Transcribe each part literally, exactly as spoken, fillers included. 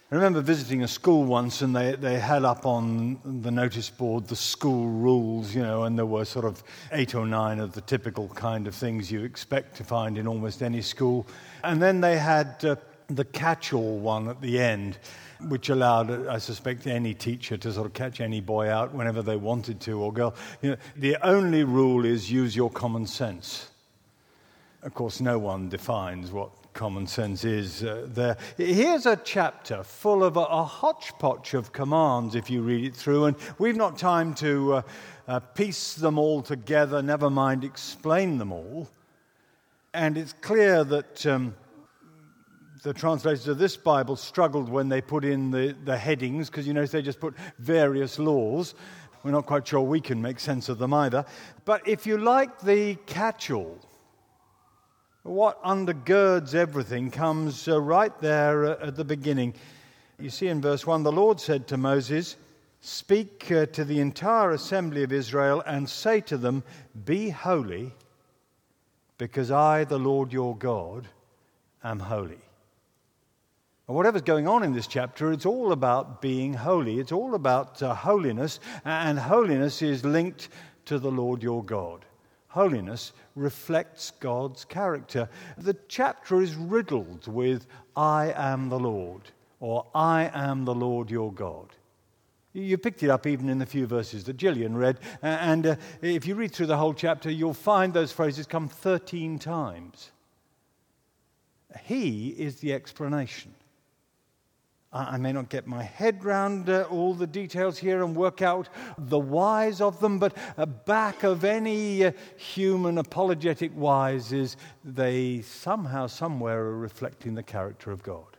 I remember visiting a school once, and they, they had up on the notice board the school rules, you know, and there were sort of eight or nine of the typical kind of things you expect to find in almost any school. And then they had uh, the catch-all one at the end, which allowed, I suspect, any teacher to sort of catch any boy out whenever they wanted to, or girl. You know, the only rule is use your common sense. Of course, no one defines what common sense is uh, there. Here's a chapter full of a, a hodgepodge of commands if you read it through, and we've not time to uh, uh, piece them all together, never mind explain them all. And it's clear that um, the translators of this Bible struggled when they put in the, the headings, because you notice they just put various laws. We're not quite sure we can make sense of them either. But if you like the catch-all, what undergirds everything comes uh, right there uh, at the beginning. You see in verse one, the Lord said to Moses, "Speak uh, to the entire assembly of Israel and say to them, 'Be holy, because I, the Lord your God, am holy.'" And whatever's going on in this chapter, it's all about being holy. It's all about uh, holiness, and holiness is linked to the Lord your God. Holiness reflects God's character. The chapter is riddled with "I am the Lord," or "I am the Lord your God." You picked it up even in the few verses that Gillian read, and uh, if you read through the whole chapter, you'll find those phrases come thirteen times. He is the explanation. I may not get my head round uh, all the details here and work out the whys of them, but uh, back of any uh, human apologetic whys is they somehow, somewhere are reflecting the character of God.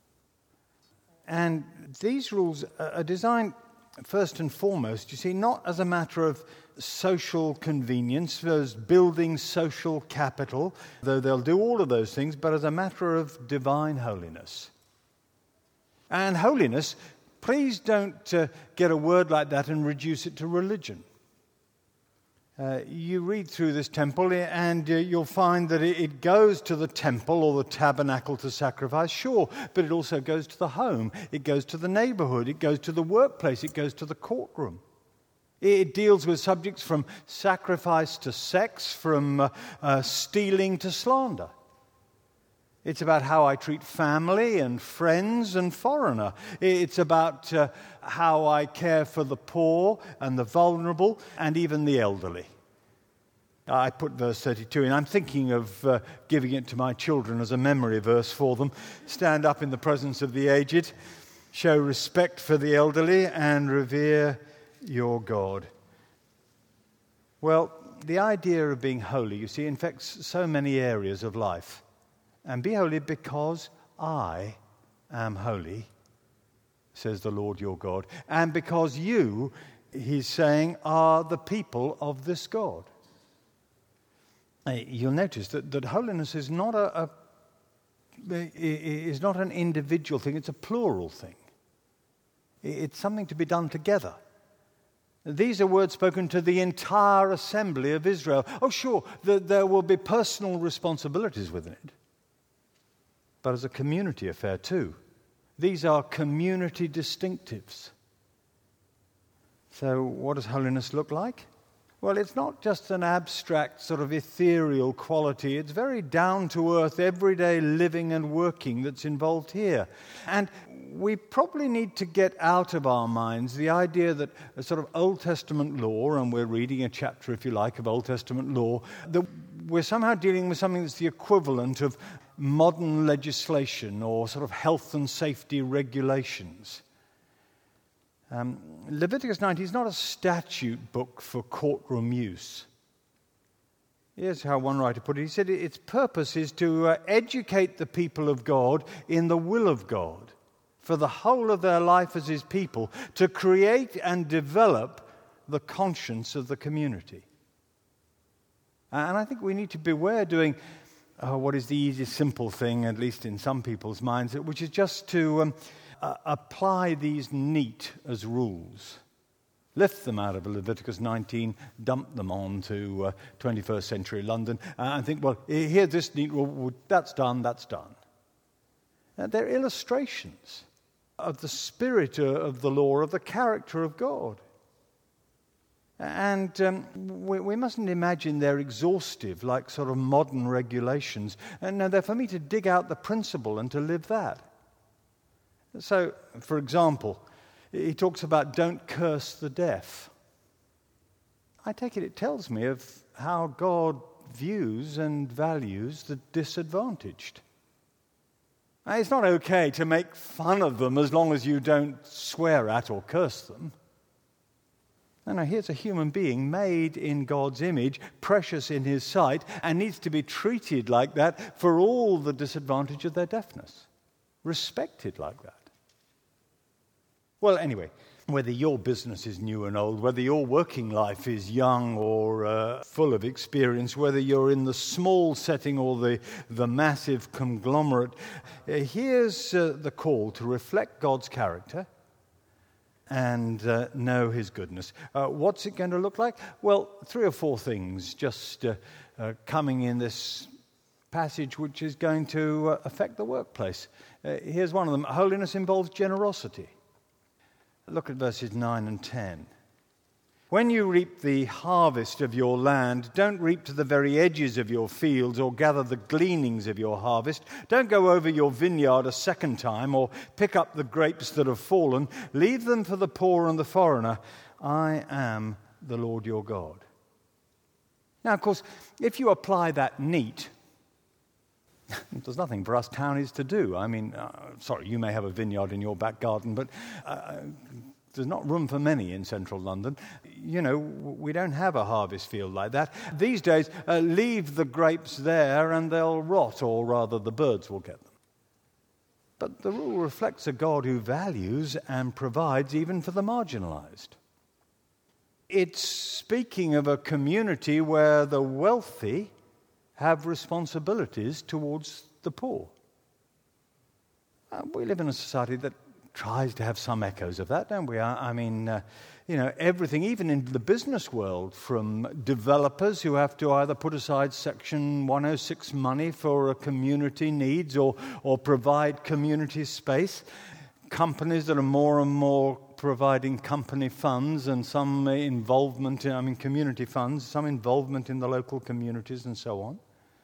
And these rules are designed, first and foremost, you see, not as a matter of social convenience, as building social capital, though they'll do all of those things, but as a matter of divine holiness. And holiness, please don't uh, get a word like that and reduce it to religion. Uh, you read through this temple and uh, you'll find that it, it goes to the temple or the tabernacle to sacrifice, sure, but it also goes to the home, it goes to the neighborhood, it goes to the workplace, it goes to the courtroom. It deals with subjects from sacrifice to sex, from uh, uh, stealing to slander. It's about how I treat family and friends and foreigner. It's about uh, how I care for the poor and the vulnerable and even the elderly. I put verse thirty-two in. I'm thinking of uh, giving it to my children as a memory verse for them. Stand up in the presence of the aged, show respect for the elderly, and revere your God. Well, the idea of being holy, you see, infects so many areas of life. And be holy because I am holy, says the Lord your God. And because you, he's saying, are the people of this God. You'll notice that, that holiness is not a, a is not an individual thing, it's a plural thing. It's something to be done together. These are words spoken to the entire assembly of Israel. Oh, sure, the, there will be personal responsibilities within it, but as a community affair too. These are community distinctives. So what does holiness look like? Well, it's not just an abstract sort of ethereal quality. It's very down-to-earth, everyday living and working that's involved here. And we probably need to get out of our minds the idea that a sort of Old Testament law, and we're reading a chapter, if you like, of Old Testament law, that we're somehow dealing with something that's the equivalent of modern legislation or sort of health and safety regulations. Um, Leviticus nineteen is not a statute book for courtroom use. Here's how one writer put it. He said its purpose is to uh, educate the people of God in the will of God for the whole of their life as his people, to create and develop the conscience of the community. And I think we need to beware doing uh, what is the easy, simple thing, at least in some people's minds, which is just to um, uh, apply these neat as rules. Lift them out of Leviticus nineteen, dump them on to uh, twenty-first century London, uh, and think, well, here's this neat rule, that's done, that's done. Uh, they're illustrations. of the spirit of the law, of the character of God. And um, we, we mustn't imagine they're exhaustive, like sort of modern regulations. And no, they're for me to dig out the principle and to live that. So, for example, he talks about don't curse the deaf. I take it it tells me of how God views and values the disadvantaged. Now, it's not okay to make fun of them as long as you don't swear at or curse them. No, no, here's a human being made in God's image, precious in his sight, and needs to be treated like that for all the disadvantage of their deafness. Respected like that. Well, anyway, whether your business is new and old, whether your working life is young or uh, full of experience, whether you're in the small setting or the, the massive conglomerate, uh, here's uh, the call to reflect God's character and uh, know his goodness. Uh, what's it going to look like? Well, three or four things just uh, uh, coming in this passage which is going to uh, affect the workplace. Uh, here's one of them. Holiness involves generosity. Look at verses nine and ten. When you reap the harvest of your land, don't reap to the very edges of your fields or gather the gleanings of your harvest. Don't go over your vineyard a second time or pick up the grapes that have fallen. Leave them for the poor and the foreigner. I am the Lord your God. Now, of course, if you apply that neat, there's nothing for us townies to do. I mean, uh, sorry, you may have a vineyard in your back garden, but uh, there's not room for many in central London. You know, we don't have a harvest field like that. These days, uh, leave the grapes there and they'll rot, or rather the birds will get them. But the rule reflects a God who values and provides even for the marginalized. It's speaking of a community where the wealthy have responsibilities towards the poor. Uh, we live in a society that tries to have some echoes of that, don't we? I, I mean, uh, you know, everything, even in the business world, from developers who have to either put aside Section one oh six money for a community needs or, or provide community space, companies that are more and more providing company funds and some involvement, in, I mean, community funds, some involvement in the local communities and so on.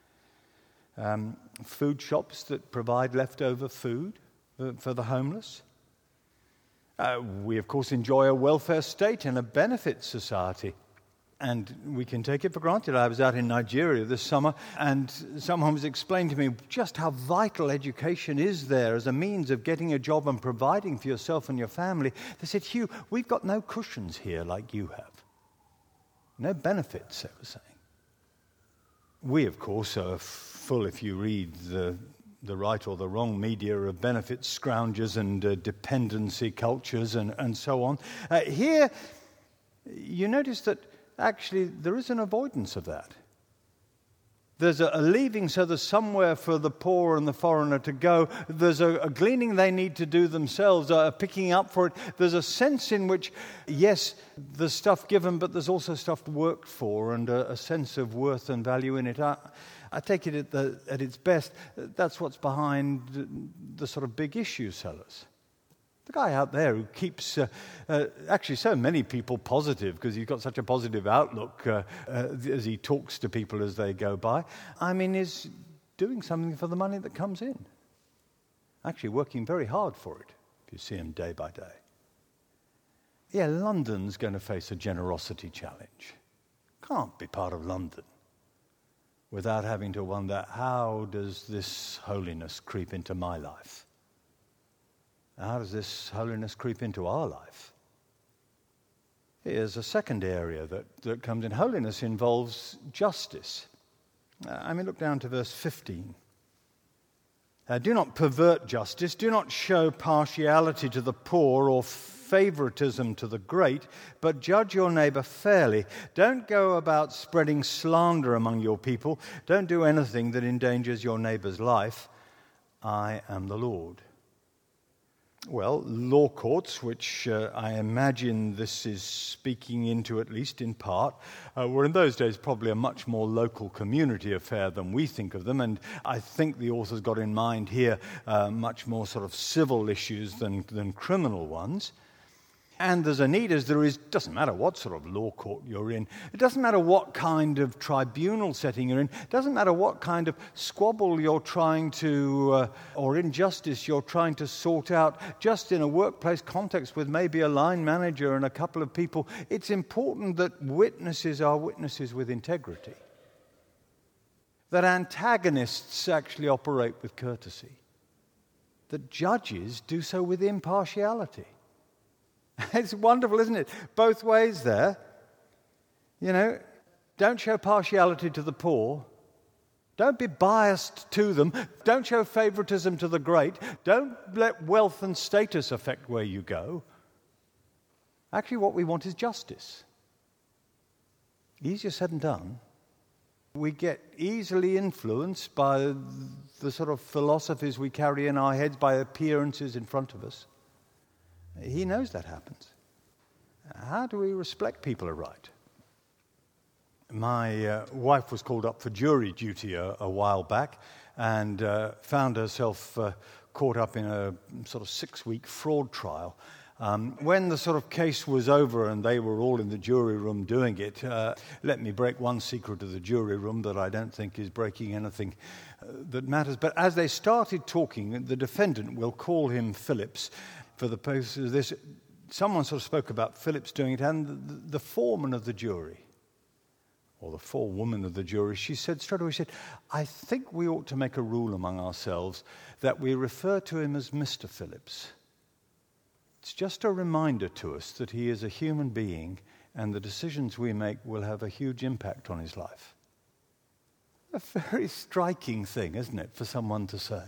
Um, food shops that provide leftover food uh, for the homeless. Uh, we, of course, enjoy a welfare state and a benefit society. And we can take it for granted. I was out in Nigeria this summer, and someone was explaining to me just how vital education is there as a means of getting a job and providing for yourself and your family. They said, Hugh, we've got no cushions here like you have. No benefits, they were saying. We, of course, are full, if you read the the right or the wrong media, of benefit scroungers and uh, dependency cultures and, and so on. Uh, here, you notice that actually there is an avoidance of that. There's a, a leaving, so there's somewhere for the poor and the foreigner to go. There's a, a gleaning they need to do themselves, a picking up for it. There's a sense in which, yes, there's stuff given, but there's also stuff worked for and a, a sense of worth and value in it. I, I take it at, the, at its best, that's what's behind the sort of big issue sellers. The guy out there who keeps, uh, uh, actually so many people positive because he's got such a positive outlook uh, uh, as he talks to people as they go by, I mean, is doing something for the money that comes in. Actually working very hard for it, if you see him day by day. Yeah, London's going to face a generosity challenge. Can't be part of London without having to wonder, how does this holiness creep into my life? How does this holiness creep into our life? Here's a second area that, that comes in. Holiness involves justice. Uh, I mean, look down to verse fifteen. Uh, do not pervert justice. Do not show partiality to the poor or favoritism to the great, but judge your neighbor fairly. Don't go about spreading slander among your people. Don't do anything that endangers your neighbor's life. I am the Lord. Well, law courts, which uh, I imagine this is speaking into at least in part, uh, were in those days probably a much more local community affair than we think of them, and I think the author's got in mind here uh, much more sort of civil issues than, than criminal ones. And as a need as there is, doesn't matter what sort of law court you're in, it doesn't matter what kind of tribunal setting you're in, it doesn't matter what kind of squabble you're trying to, uh, or injustice you're trying to sort out, just in a workplace context with maybe a line manager and a couple of people, it's important that witnesses are witnesses with integrity, that antagonists actually operate with courtesy, that judges do so with impartiality. It's wonderful, isn't it? Both ways there. You know, don't show partiality to the poor. Don't be biased to them. Don't show favoritism to the great. Don't let wealth and status affect where you go. Actually, what we want is justice. Easier said than done. We get easily influenced by the sort of philosophies we carry in our heads, by appearances in front of us. He knows that happens. How do we respect people aright? My uh, wife was called up for jury duty a, a while back and uh, found herself uh, caught up in a sort of six-week fraud trial. Um, when the sort of case was over and they were all in the jury room doing it, uh, let me break one secret of the jury room that I don't think is breaking anything uh, that matters. But as they started talking, the defendant, we'll call him Phillips, for the purposes of this, someone sort of spoke about Phillips doing it, and the, the foreman of the jury, or the forewoman of the jury, she said straight away, she said, I think we ought to make a rule among ourselves that we refer to him as Mister Phillips. It's just a reminder to us that he is a human being and the decisions we make will have a huge impact on his life. A very striking thing, isn't it, for someone to say?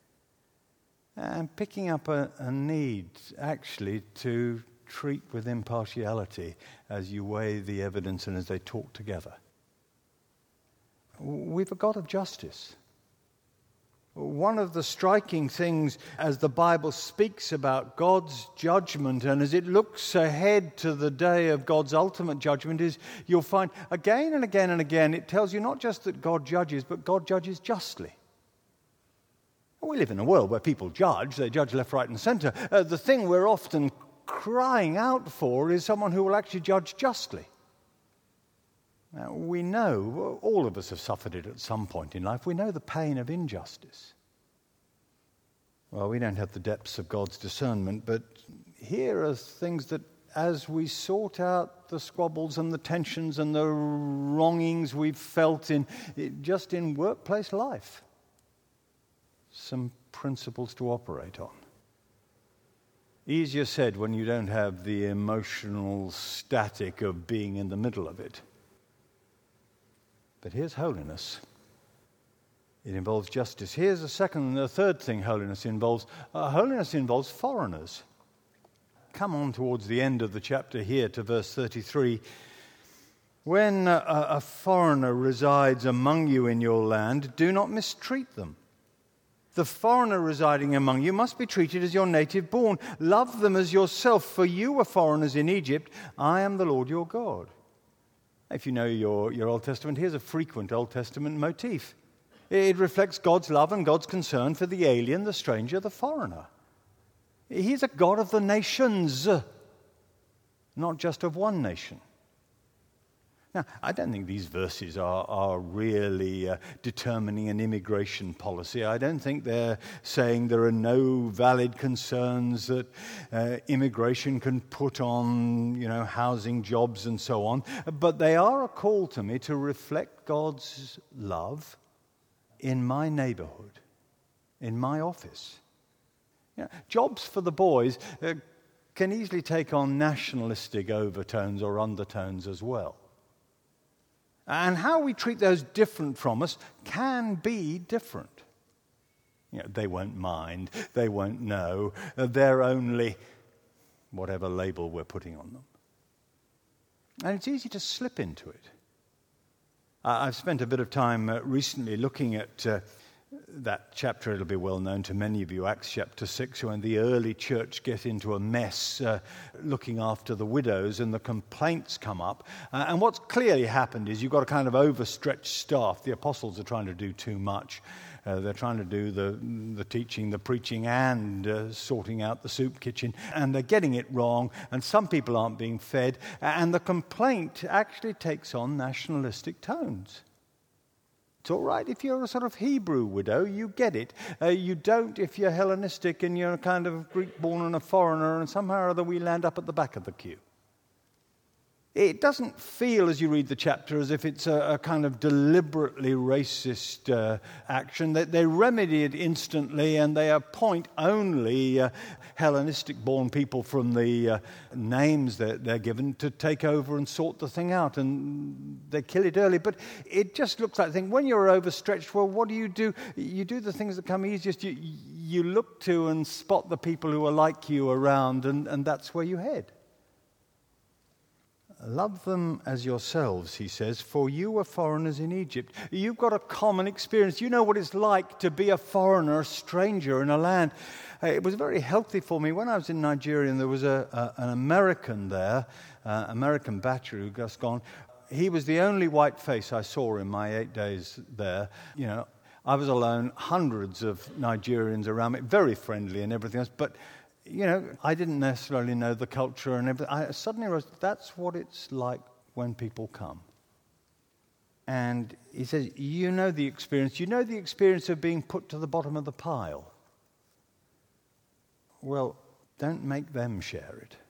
And picking up a, a need, actually, to treat with impartiality as you weigh the evidence and as they talk together. We've a God of justice. One of the striking things as the Bible speaks about God's judgment and as it looks ahead to the day of God's ultimate judgment is you'll find again and again and again it tells you not just that God judges, but God judges justly. We live in a world where people judge. They judge left, right, and center. Uh, the thing we're often crying out for is someone who will actually judge justly. Now, we know, all of us have suffered it at some point in life. We know the pain of injustice. Well, we don't have the depths of God's discernment, but here are things that as we sort out the squabbles and the tensions and the wrongings we've felt in just in workplace life, some principles to operate on. Easier said when you don't have the emotional static of being in the middle of it. But here's holiness. It involves justice. Here's a second, the third thing holiness involves. Uh, holiness involves foreigners. Come on towards the end of the chapter here to verse thirty-three. When a, a foreigner resides among you in your land, do not mistreat them. The foreigner residing among you must be treated as your native born. Love them as yourself, for you were foreigners in Egypt. I am the Lord your God. If you know your, your Old Testament, here's a frequent Old Testament motif. It reflects God's love and God's concern for the alien, the stranger, the foreigner. He's a God of the nations, not just of one nation. Now, I don't think these verses are, are really uh, determining an immigration policy. I don't think they're saying there are no valid concerns that uh, immigration can put on, you know, housing, jobs, and so on. But they are a call to me to reflect God's love in my neighborhood, in my office. You know, jobs for the boys uh, can easily take on nationalistic overtones or undertones as well. And how we treat those different from us can be different. You know, they won't mind, they won't know, they're only whatever label we're putting on them. And it's easy to slip into it. Uh, I've spent a bit of time uh, recently looking at uh, that chapter, it'll be well known to many of you, Acts chapter six, when the early church get into a mess uh, looking after the widows and the complaints come up. Uh, and what's clearly happened is you've got a kind of overstretched staff. The apostles are trying to do too much. Uh, they're trying to do the, the teaching, the preaching, and uh, sorting out the soup kitchen. And they're getting it wrong. And some people aren't being fed. And the complaint actually takes on nationalistic tones. It's all right if you're a sort of Hebrew widow, you get it. Uh, you don't if you're Hellenistic and you're a kind of Greek-born and a foreigner, and somehow or other we land up at the back of the queue. It doesn't feel, as you read the chapter, as if it's a, a kind of deliberately racist uh, action. They, they remedy it instantly, and they appoint only uh, Hellenistic-born people from the uh, names that they're given to take over and sort the thing out, and they kill it early. But it just looks like a thing. When you're overstretched, well, what do you do? You do the things that come easiest. You, you look to and spot the people who are like you around, and, and that's where you head. Love them as yourselves, he says, for you were foreigners in Egypt. You've got a common experience. You know what it's like to be a foreigner, a stranger in a land. Uh, it was very healthy for me. When I was in Nigeria, and there was a, a, an American there, uh, American batcher who just gone. He was the only white face I saw in my eight days there. You know, I was alone, hundreds of Nigerians around me, very friendly and everything else, but you know, I didn't necessarily know the culture and everything. I suddenly realized that's what it's like when people come. And he says, you know the experience. You know the experience of being put to the bottom of the pile. Well, don't make them share it.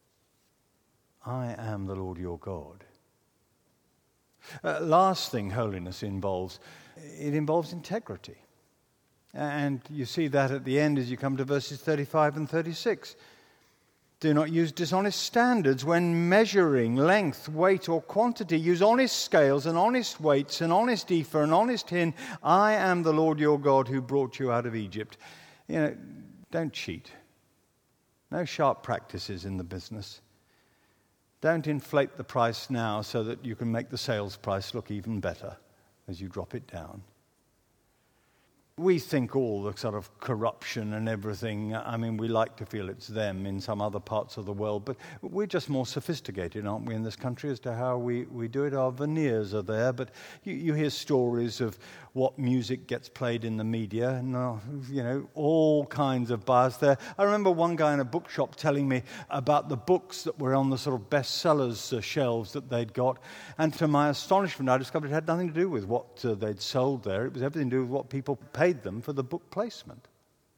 I am the Lord your God. Uh, last thing holiness involves, it involves integrity. And you see that at the end as you come to verses thirty-five and thirty-six. Do not use dishonest standards when measuring length, weight, or quantity. Use honest scales and honest weights, an honest ephah, an honest hin. I am the Lord your God who brought you out of Egypt. You know, don't cheat. No sharp practices in the business. Don't inflate the price now so that you can make the sales price look even better as you drop it down. We think all the sort of corruption and everything, I mean, we like to feel it's them in some other parts of the world, but we're just more sophisticated, aren't we, in this country as to how we, we do it. Our veneers are there, but you, you hear stories of what music gets played in the media, and, uh, you know, all kinds of bias there. I remember one guy in a bookshop telling me about the books that were on the sort of bestsellers uh, shelves that they'd got, and to my astonishment, I discovered it had nothing to do with what uh, they'd sold there. It was everything to do with what people paid them for the book placement.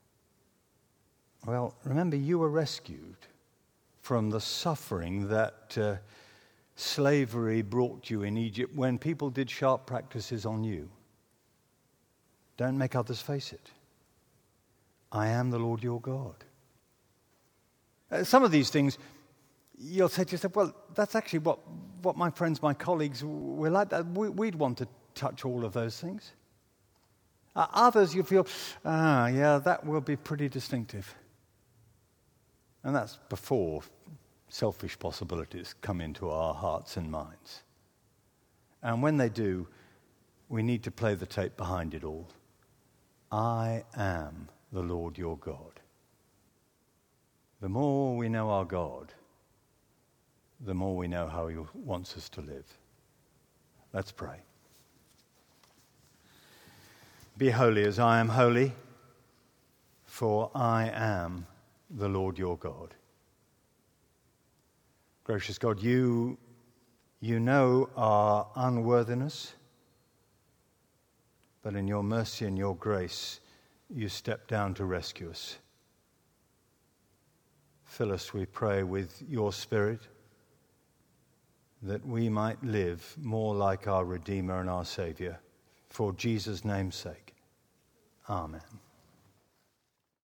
Well, remember, you were rescued from the suffering that uh, slavery brought you in Egypt when people did sharp practices on you. Don't make others face it. I am the Lord your God. Uh, some of these things, you'll say to yourself, well, that's actually what, what my friends, my colleagues, we're like that. We, we'd want to touch all of those things. Uh, others, you feel, ah, yeah, that will be pretty distinctive. And that's before selfish possibilities come into our hearts and minds. And when they do, we need to play the tape behind it all. I am the Lord your God. The more we know our God, the more we know how he wants us to live. Let's pray. Be holy as I am holy, for I am the Lord your God. Gracious God, you, you know our unworthiness, but in your mercy and your grace, you step down to rescue us. Fill us, we pray, with your Spirit, that we might live more like our Redeemer and our Savior. For Jesus' name's sake. Amen.